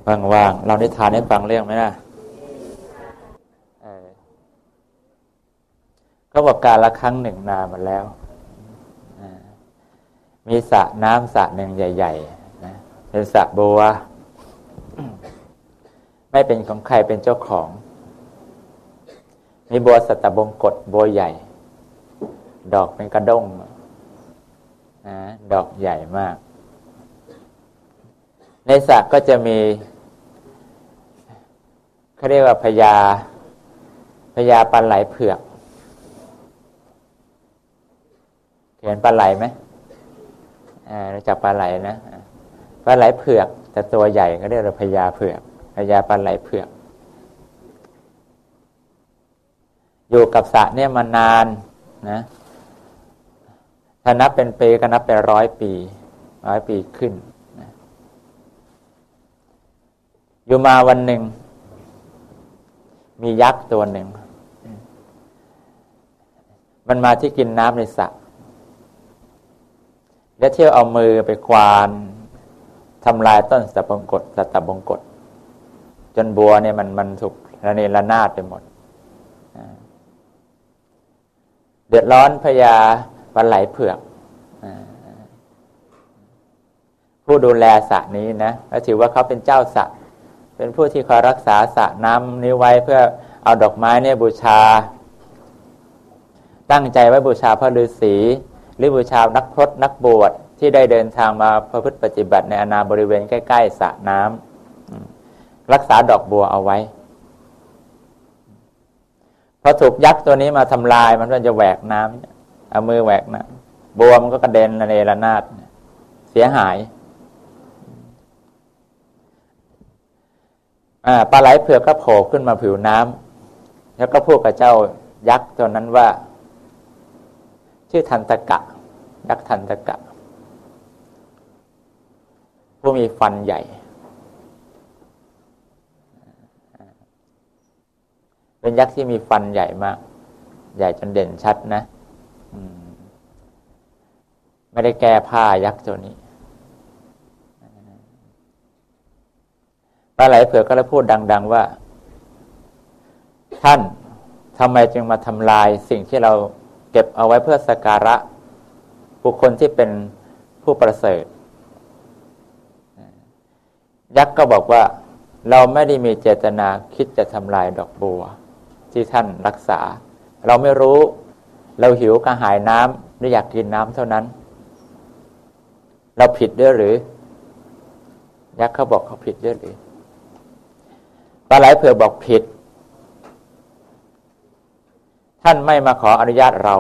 ว่างๆเราได้ทานให้ฟังเรื่องไหมล่ะก็บอกการละครั้งหนึ่งนานมาแล้วมีสระน้ำสระหนึ่งใหญ่ๆนะเป็นสระบัว ไม่เป็นของใครเป็นเจ้าของมีบัวสัตบงกตบัวใหญ่ดอกเป็นกระด้งนะดอกใหญ่มากในสระก็จะมีเขาเรียกว่าพญาปลาไหลเผือกเห็นปลาไหลไหมรู้จักปลาไหลนะปลาไหลเผือกแต่ตัวใหญ่ก็เรียกว่าพญาเผือกพญาปลาไหลเผือกอยู่กับสระเนี่ยมานานนะถ้านับเป็นปีก็นับเป็น100 ปี100 ปีขึ้นนะอยู่มาวันหนึ่งมียักษ์ตัวหนึ่งมันมาที่กินน้ำในสระแล้วเที่ยวเอามือไปควานทำลายต้นสัตบงกตจนบัวเนี่ยมันถูกระเนระนาดไปหมดเดือดร้อนพญาปลาไหลเผือกผู้ดูแลสระนี้นะและถือว่าเขาเป็นเจ้าสระเป็นผู้ที่คอยรักษาสระน้ำนี้ไว้เพื่อเอาดอกไม้เนี่ยบูชาตั้งใจไว้บูชาพระฤาษีหรือบูชานักพรตนักบวชที่ได้เดินทางมาประพฤติปฏิบัติในอาณาบริเวณใกล้ๆสระน้ำรักษาดอกบัวเอาไว้พอถูกยักษ์ตัวนี้มาทำลายมันก็จะแหวกน้ำเอามือแหวกน้ำบัวมันก็กระเด็นระเนระนาดเสียหายปลาไหลเผือกก็โผล่ขึ้นมาผิวน้ำแล้วก็พูดกับเจ้ายักษ์ตัวนั้นว่าชื่อทันตกะยักษ์ทันตกะผู้มีฟันใหญ่เป็นยักษ์ที่มีฟันใหญ่มากใหญ่จนเด่นชัดนะไม่ได้แก้ผ้ายักษ์ตัวนี้ปลาไหลเผือกก็เลยพูดดังๆว่าท่านทำไมจึงมาทำลายสิ่งที่เราเก็บเอาไว้เพื่อสักการะบุคคลที่เป็นผู้ประเสริฐยักษ์ก็บอกว่าเราไม่ได้มีเจตนาคิดจะทำลายดอกบัวที่ท่านรักษาเราไม่รู้เราหิวกระหายน้ำหรืออยากกินน้ำเท่านั้นเราผิดด้วยหรือยักษ์เขาบอกเขาผิดด้วยหรือปลาไหลเผือกบอกผิดท่านไม่มาขออนุญาตเรา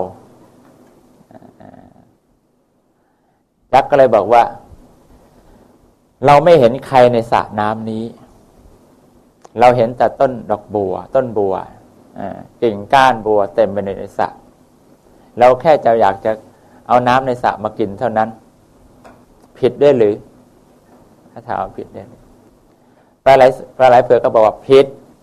ยักษ์ก็เลยบอกว่าเราไม่เห็นใครในสระน้ำนี้เราเห็นแต่ต้นดอกบัวต้นบัวกิ่งก้านบัวเต็มไปในสระเราแค่จะอยากจะเอาน้ำในสระมากินเท่านั้นผิดด้วยหรือถ้าถามผิดเนี่ยปลาไหลเผือกก็บอกว่าผิด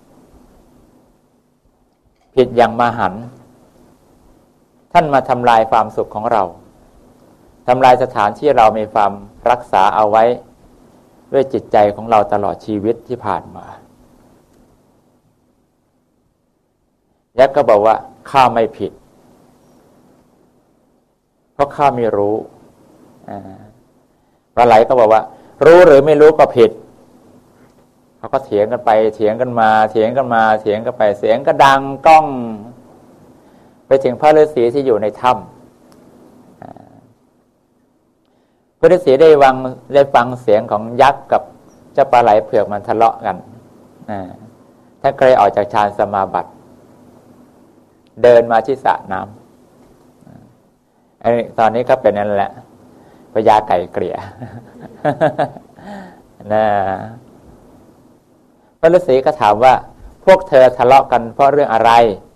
อย่างมหันต์ท่านมาทำลายความสุขของเราทำลายสถานที่เรามีความรักษาเอาไว้ด้วยจิตใจของเราตลอดชีวิตที่ผ่านมายักษ์ก็บอกว่าข้าไม่ผิดเพราะข้าไม่รู้ปลาไหลก็บอกว่ารู้หรือไม่รู้ก็ผิดเขาก็เถียงกันไปเถียงกันมาเถียงกันมาเถียงกันไปเสียงก็ดังก้องไปถึงพระฤาษีที่อยู่ในถ้ำพระฤาษีได้ฟังเสียงของยักษ์กับเจ้าปลาไหลเผือกมันทะเลาะกันท่านก็เลยออกจากฌานสมาบัติเดินมาที่สระน้ำตอนนี้ก็เป็นนั่นแหละพญาไก่เกลี่ยนะพระฤาษีก็ถามว่าพวกเธอทะเลาะกันเพราะเรื่องอะไร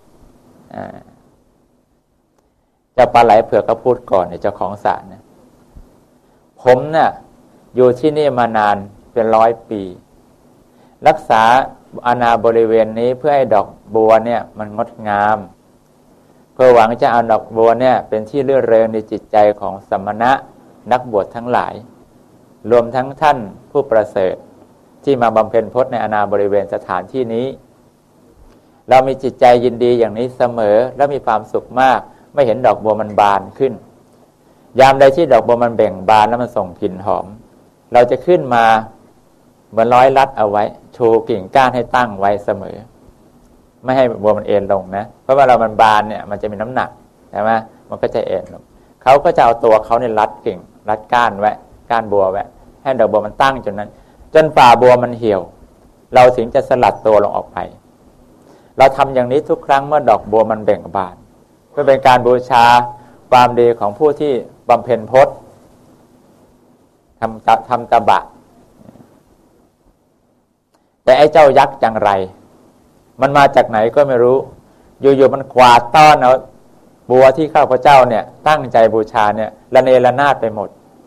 เจ้าปลาไหลเผือกก็พูดก่อนเจ้าของสระนะผมน่ะอยู่ที่นี่มานานเป็น100 ปีรักษาอาณาบริเวณนี้เพื่อให้ดอกบัวเนี่ยมันงดงามเพื่อหวังจะเอาดอกบัวเนี่ยเป็นที่รื่นเริงในจิตใจของสมณะนักบวชทั้งหลายรวมทั้งท่านผู้ประเสริฐที่มาบำเพ็ญพจน์ในอาณาบริเวณสถานที่นี้เรามีจิตใจยินดีอย่างนี้เสมอและมีความสุขมากไม่เห็นดอกบัวมันบานขึ้นยามใดที่ดอกบัวมันเบ่งบานแล้วมันส่งกลิ่นหอมเราจะขึ้นมาเหมือนร้อยลัดเอาไว้ชูกิ่งก้านให้ตั้งไว้เสมอไม่ให้บัวมันเอ็นลงนะเพราะว่าเรามันบานเนี่ยมันจะมีน้ำหนักใช่ไหมมันก็จะเอ็นลงเขาก็จะเอาตัวเขาเนี่ยรัดกิ่งรัดก้านไว้ก้านบัวไว้ให้ดอกบัวมันตั้งจนนั้นจนฝ่าบัวมันเหี่ยวเราถึงจะสลัดตัวลงออกไปเราทำอย่างนี้ทุกครั้งเมื่อดอกบัวมันเบ่งบานเพื่อเป็นการบูชาความดีของผู้ที่บำเพ็ญพจน์ทำตบะแต่ไอ้เจ้ายักษ์จังไรมันมาจากไหนก็ไม่รู้อยู่ๆมันกวาดต้อนเอาบัวที่ข้าพเจ้าเนี่ยตั้งใจบูชาเนี่ยระเนระนาดไปหมด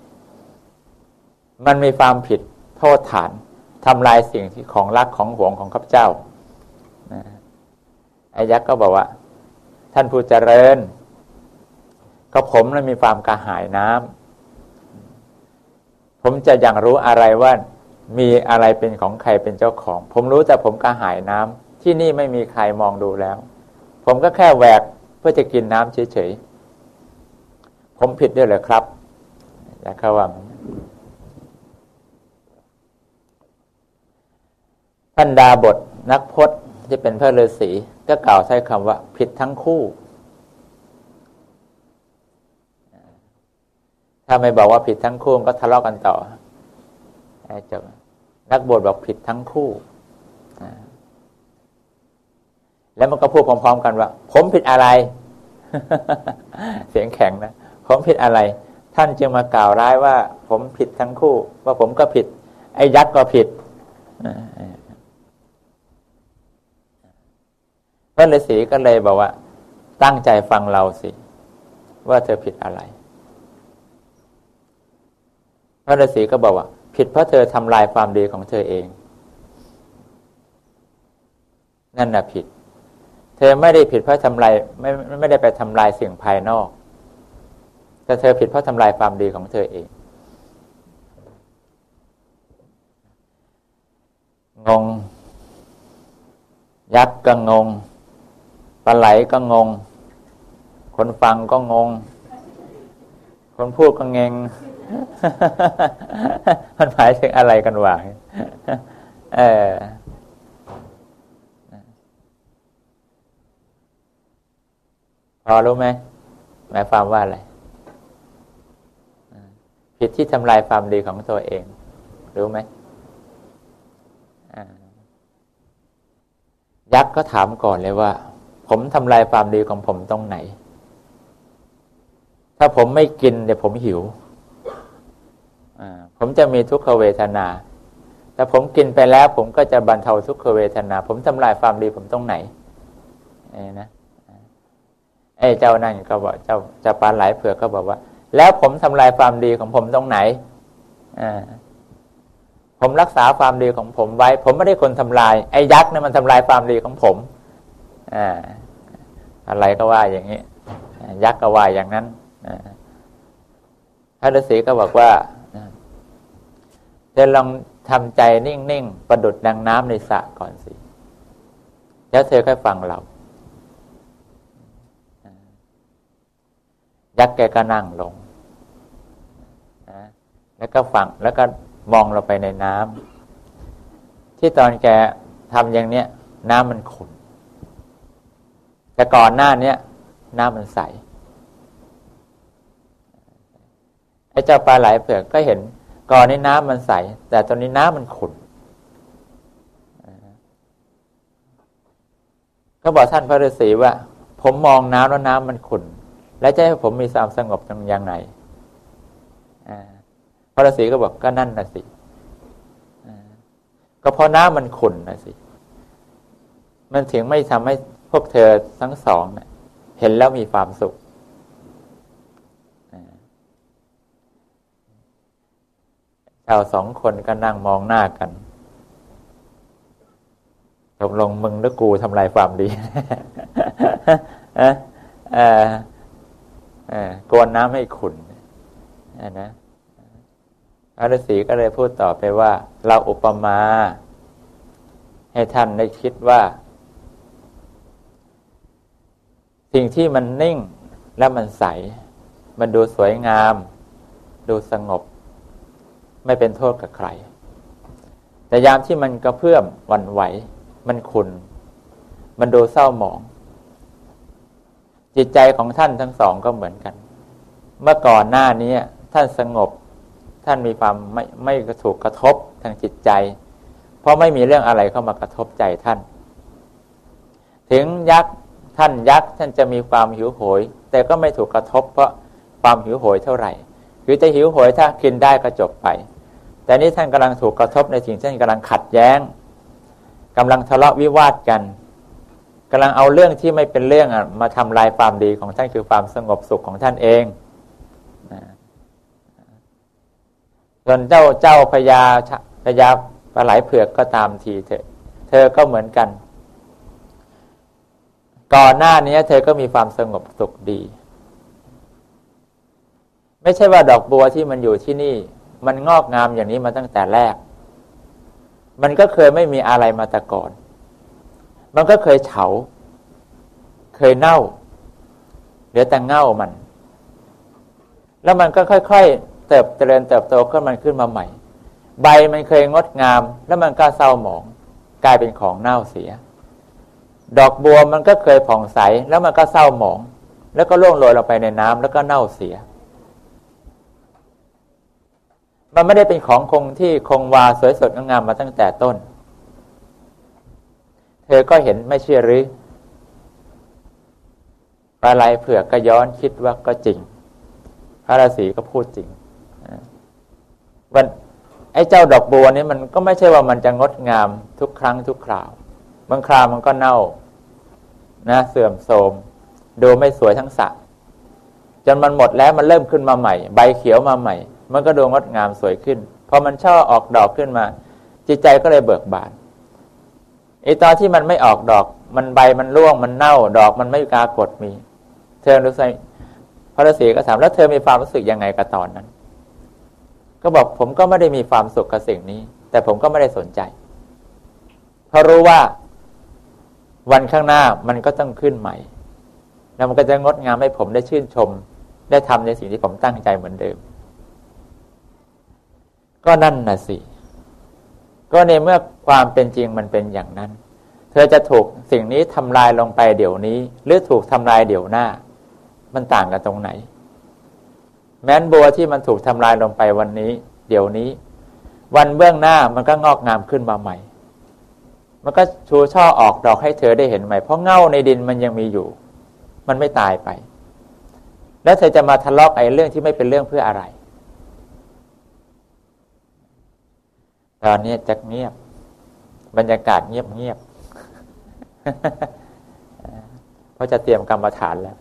มันมีความผิดโทษฐานทำลายสิ่งที่ของรักของหวงของข้าพเจ้าไอ้ยักษ์ก็บอกว่าท่านผู้เจริญก็ผมนั้นมีความกระหายน้ำผมจะยังรู้อะไรว่ามีอะไรเป็นของใครเป็นเจ้าของผมรู้แต่ผมกระหายน้ำที่นี่ไม่มีใครมองดูแล้วผมก็แค่แหวกเพื่อจะกินน้ำเฉยๆผมผิดด้วยเหรอครับอย่าเข้าว่าท่านดาบทนักพจน์ที่เป็นพระฤาษีก็กล่าวใช้คำว่าผิดทั้งคู่ถ้าไม่บอกว่าผิดทั้งคู่ก็ทะเลาะกันต่อจบนักบวชบอกผิดทั้งคู่แล้วมันก็พูดพร้อมๆกันว่าผมผิดอะไร เสียงแข็งนะผมผิดอะไรท่านจึงมากล่าวร้ายว่าผมผิดทั้งคู่ว่าผมก็ผิดไอ้ยักษ์ก็ผิดพระฤาษีก็เลยบอกว่าตั้งใจฟังเราสิว่าเธอผิดอะไรพระฤาษีก็บอกว่าผิดเพราะเธอทำลายความดีของเธอเองนั่นน่ะผิดเธอไม่ได้ผิดเพราะทำลายไม่ได้ไปทำลายสิ่งภายนอกแต่เธอผิดเพราะทำลายความดีของเธอเองงงยักษ์ก็งงปลาไหลก็งงคนฟังก็งงคนพูดก็เงง มันหมายถึงอะไรกันวะพอรู้ไหมหมายความว่าอะไรผิดที่ทำลายความดีของตัวเองรู้ไหมยักษ์ก็ถามก่อนเลยว่าผมทำลายความดีของผมตรงไหนถ้าผมไม่กินเดี๋ยวผมหิวผมจะมีทุกขเวทนาแต่ผมกินไปแล้วผมก็จะบรรเทาทุกขเวทนาผมทำลายความดีผมตรงไหนนะไอ้เจ้านั่นก็บอกเจ้าปลาไหลเผือกก็บอกว่าแล้วผมทำลายความดีของผมตรงไหนผมรักษาความดีของผมไว้ผมไม่ได้คนทำลายไอ้ยักษ์เนี่ยมันทำลายความดีของผมอะไรก็ว่าอย่างนี้ยักษ์ก็ว่าอย่างนั้นพระฤาษีก็บอกว่าจะลองทำใจนิ่งๆประดุจดังน้ำในสระก่อนสิแล้วเธอค่อยฟังเรายักษ์แกก็นั่งลงแล้วก็ฟังแล้วก็มองเราไปในน้ำที่ตอนแกทำอย่างเนี้ยน้ำมันขุ่นแต่ก่อนหน้านี้น้ำมันใสไอ้เจ้าปลาไหลเผือกก็เห็นก่อนนี้น้ำมันใสแต่ตอนนี้น้ำมันขุ่นก็บอกท่านพระฤาษีว่าผมมองน้ำแล้วน้ำมันขุ่นแล้วจะให้ผมมีความสงบยังไงพระฤาษีก็บอกก็นั่นน่ะสิก็เพราะน้ำมันขุ่นน่ะสิมันถึงไม่ทำให้พวกเธอทั้งสองเนี่ยเห็นแล้วมีความสุขเราสองคนก็นั่งมองหน้ากันตกลงมึงหรือกูทำลายความดีกวนน้ำให้ขุ่นนะพระฤาษีก็เลยพูดต่อไปว่าเราอุปมาให้ท่านได้คิดว่าสิ่งที่มันนิ่งและมันใสมันดูสวยงามดูสงบไม่เป็นโทษกับใครแต่ยามที่มันกระเพื่อมหวั่นไหวมันขุ่นมันดูเศร้าหมองจิตใจของท่านทั้งสองก็เหมือนกันเมื่อก่อนหน้านี้ท่านสงบท่านมีความไม่ถูกกระทบทางจิตใจเพราะไม่มีเรื่องอะไรเข้ามากระทบใจท่านถึงท่านจะมีความหิวโหยแต่ก็ไม่ถูกกระทบเพราะความหิวโหยเท่าไหร่คือจะหิวโหยถ้ากินได้ก็จบไปแต่นี้ท่านกำลังถูกกระทบในสิ่งที่ท่านกำลังขัดแย้งกำลังทะเลาะวิวาทกันกำลังเอาเรื่องที่ไม่เป็นเรื่องมาทำลายความดีของท่านคือความสงบสุขของท่านเองส่วนเจ้าพญาปลาไหลเผือกก็ตามทีเธอก็เหมือนกันก่อนหน้านี้เธอก็มีความสงบสุขดีไม่ใช่ว่าดอกบัวที่มันอยู่ที่นี่มันงอกงามอย่างนี้มาตั้งแต่แรกมันก็เคยไม่มีอะไรมาแต่ก่อนมันก็เคยเฉาเคยเน่าเหลือแต่เง่ามันแล้วมันก็ค่อยๆเจริญเติบโตขึ้นมาใหม่ใบมันเคยงดงามแล้วมันก็เศร้าหมองกลายเป็นของเน่าเสียดอกบัวมันก็เคยผ่องใสแล้วมันก็เศร้าหมองแล้วก็ร่วงโรยลงไปในน้ำแล้วก็เน่าเสียมันไม่ได้เป็นของคงวาสวยสดงามมาตั้งแต่ต้นเธอก็เห็นไม่เชื่อหรือปลาไหลเผือกก็ย้อนคิดว่าก็จริงพระฤาษีก็พูดจริงไอ้เจ้าดอกบัวนี้มันก็ไม่ใช่ว่ามันจะงดงามทุกครั้งทุกคราวบางคราวมันก็เน่านะเสื่อมโทรมดูไม่สวยทั้งสระจนมันหมดแล้วมันเริ่มขึ้นมาใหม่ใบเขียวมาใหม่มันก็ดูงดงามสวยขึ้นพอมันช่อออกดอกขึ้นมาจิตใจก็เลยเบิกบานไอ้ตอนที่มันไม่ออกดอกมันใบมันร่วงมันเน่าดอกมันไม่ปรากฏมีเธอรู้สึกพระฤาษีก็ถามแล้วเธอมีความรู้สึกยังไงกับตอนนั้นก็บอกผมก็ไม่ได้มีความสุขกับสิ่งนี้แต่ผมก็ไม่ได้สนใจเพราะรู้ว่าวันข้างหน้ามันก็ต้องขึ้นใหม่แล้วมันก็จะงดงามให้ผมได้ชื่นชมได้ทำในสิ่งที่ผมตั้งใจเหมือนเดิมก็นั่นน่ะสิก็ในเมื่อความเป็นจริงมันเป็นอย่างนั้นเธอจะถูกสิ่งนี้ทำลายลงไปเดี๋ยวนี้หรือถูกทำลายเดี๋ยวหน้ามันต่างกันตรงไหนแม้นบัวที่มันถูกทำลายลงไปวันนี้เดี๋ยวนี้วันเบื้องหน้ามันก็งอกงามขึ้นมาใหม่มันก็ชูช่อออกดอกให้เธอได้เห็นใหม่เพราะเง่าในดินมันยังมีอยู่มันไม่ตายไปแล้วเธอจะมาทะเลาะไอ้เรื่องที่ไม่เป็นเรื่องเพื่ออะไรตอนนี้จะเงียบบรรยากาศเงียบเพราะจะเตรียมกรรมฐานแล้ว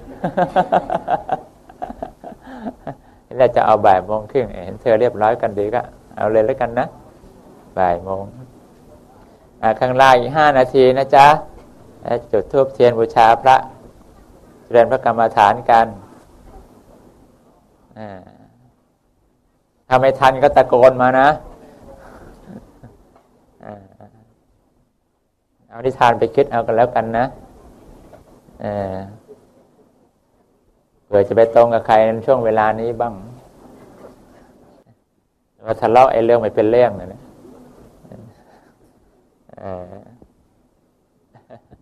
เราจะเอาบ่ายโมงครึ่งเห็นเธอเรียบร้อยกันดีก็เอาเลยแล้วกันนะบ่ายโมงข้างล่างอีก5 นาทีนะจ๊ะจุดธูปเทียนบูชาพระเจริญพระกรรมฐานกันถ้าไม่ทันก็ตะโกนมานะเอานิทานไปคิดเอากันแล้วกันนะเผื่อจะไปตรงกับใครในช่วงเวลานี้บ้างมาทะเลาะไอ้เรื่องไม่เป็นเรื่องนะ